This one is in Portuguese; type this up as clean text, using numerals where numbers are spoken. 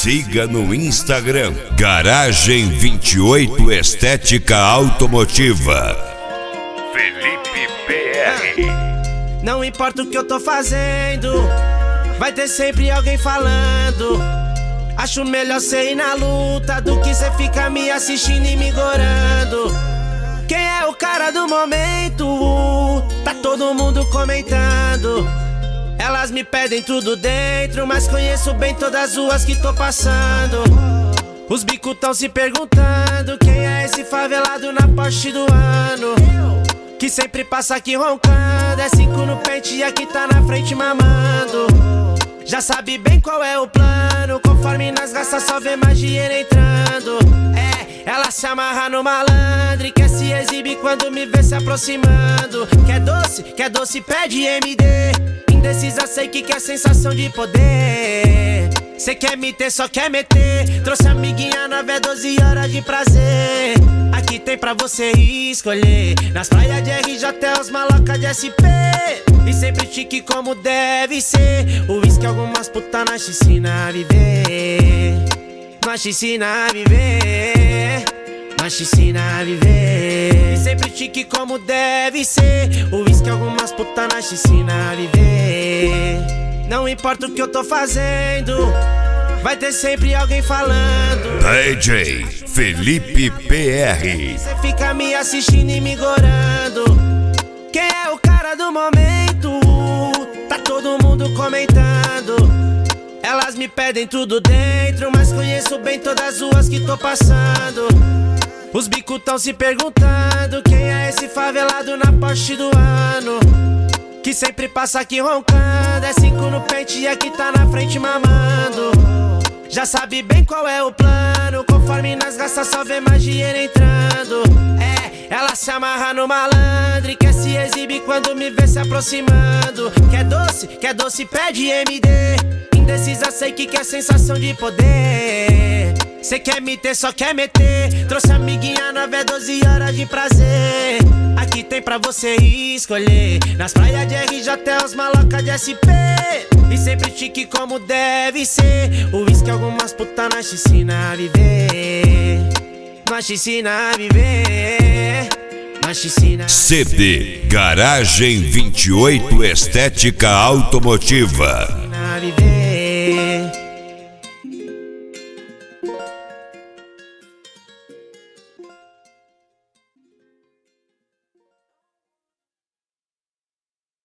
Siga no Instagram Garagem 28 Estética Automotiva. Felipe PR. Não importa o que eu tô fazendo, vai ter sempre alguém falando. Acho melhor cê ir na luta do que cê ficar me assistindo e me gorando. Quem é o cara do momento? Tá todo mundo comentando. Elas me pedem tudo dentro, mas conheço bem todas as ruas que tô passando. Os bicos tão se perguntando quem é esse favelado na Porsche do ano, que sempre passa aqui roncando. É 5 no pente e aqui tá na frente mamando. Já sabe bem qual é o plano, conforme nas gastas só vê mais dinheiro entrando. Ela se amarra no malandro e quer se exibir quando me vê se aproximando. Quer doce, pede MD. Indecisa, sei que quer sensação de poder. Cê quer me ter, só quer meter. Trouxe amiguinha nova, 12 horas de prazer. Aqui tem pra você escolher. Nas praias de RJ até os malocas de SP. E sempre chique como deve ser. O uísque algumas putas na piscina a viver. Nós te ensina a viver. Nós te ensina a viver. E sempre chique como deve ser. O uísque algumas putas nós te ensina a viver. Não importa o que eu tô fazendo, vai ter sempre alguém falando. DJ Felipe PR. Cê fica me assistindo e me gorando. Quem é o cara do momento? Tá todo mundo comentando. Elas me pedem tudo dentro, mas conheço bem todas as ruas que tô passando. Os bicos tão se perguntando quem é esse favelado na Porsche do ano, que sempre passa aqui roncando. É 5 no pente e aqui tá na frente mamando. Já sabe bem qual é o plano, conforme nas gastas só vê mais dinheiro entrando. Ela se amarra no malandro e quer se exibir quando me vê se aproximando. Quer doce, pede MD. Indecisa, sei que quer sensação de poder. Cê quer me ter, só quer meter. Trouxe amiguinha nova, 12 horas de prazer. Aqui tem pra você escolher. Nas praias de RJ até os malocas de SP. E sempre chique como deve ser. O uísque algumas putas nós te ensina a viver. Nós te ensina a viver. Nós te ensina a CD Garagem 28 Estética Automotiva. viver.